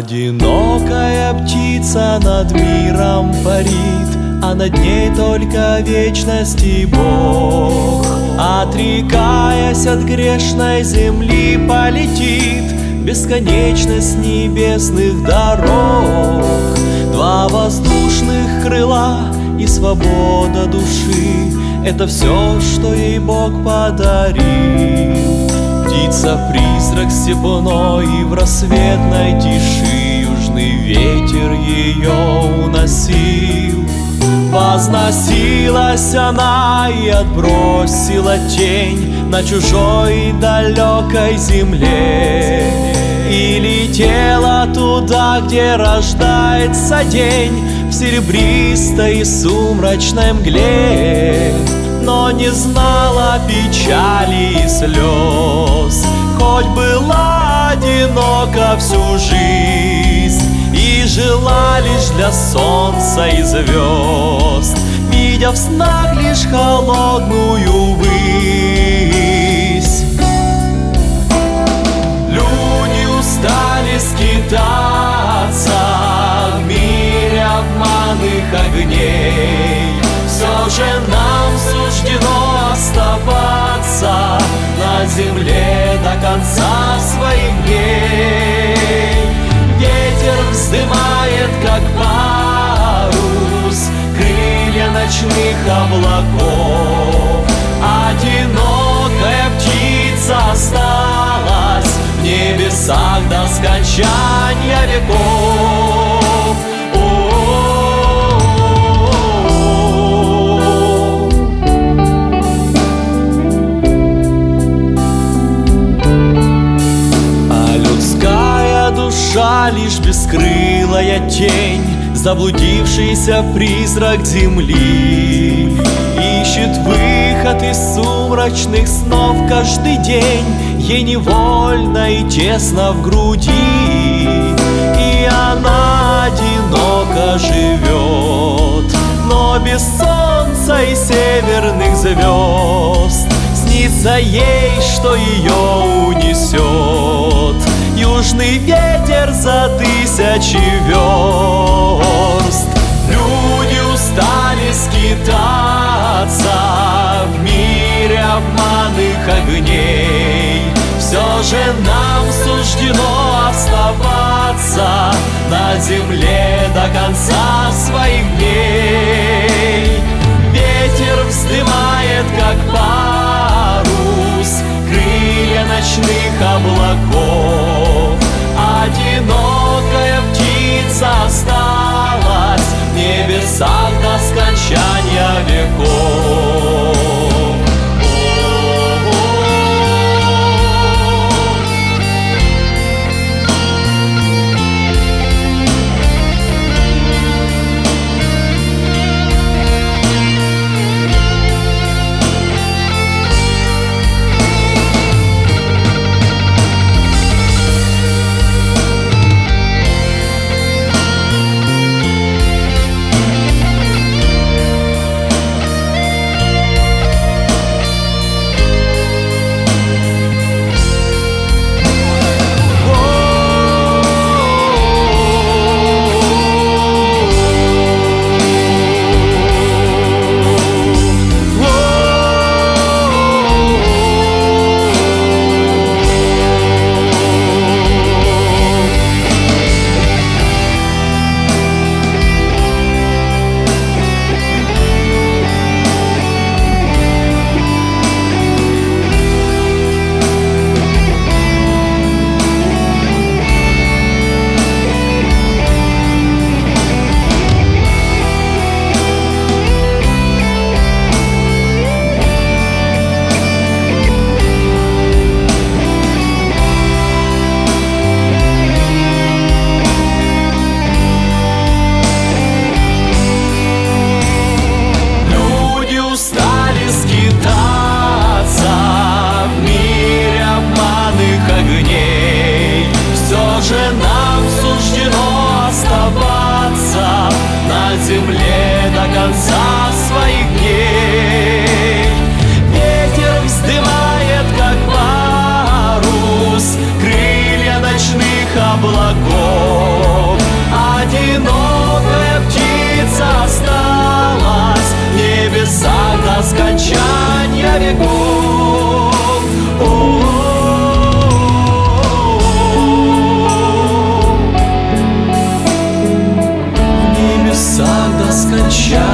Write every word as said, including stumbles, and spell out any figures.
Одинокая птица над миром парит, а над ней только вечности Бог. Отрекаясь от грешной земли, полетит бесконечность небесных дорог. Два воздушных крыла и свобода души — это все, что ей Бог подарил. Птица-призрак степной, и в рассветной тиши южный ветер ее уносил. Возносилась она и отбросила тень на чужой далекой земле, и летела туда, где рождается день, в серебристой и сумрачной мгле. Но не знала печали и слез, хоть была одинока всю жизнь, и жила лишь для солнца и звезд, видя в снах лишь холодную высь. Люди устали скитаться в мире обманных огней, все же нам суждено оставаться на земле до конца своих дней. Ветер вздымает, как парус, крылья ночных облаков. Одинокая птица осталась в небесах до скончания веков. Душа лишь бескрылая тень, заблудившийся призрак земли, ищет выход из сумрачных снов каждый день, ей невольно и тесно в груди, и она одиноко живет, но без солнца и северных звезд. Снится ей, что ее унесет южный ветер за тысячи верст. Люди устали скитаться в мире обманных огней, все же нам суждено оставаться на земле до конца своих дней. Ветер вздымает, как парус, крылья ночных облаков. Одинокая птица осталась в небесах до скончания веков. до веков. В небесах до скончания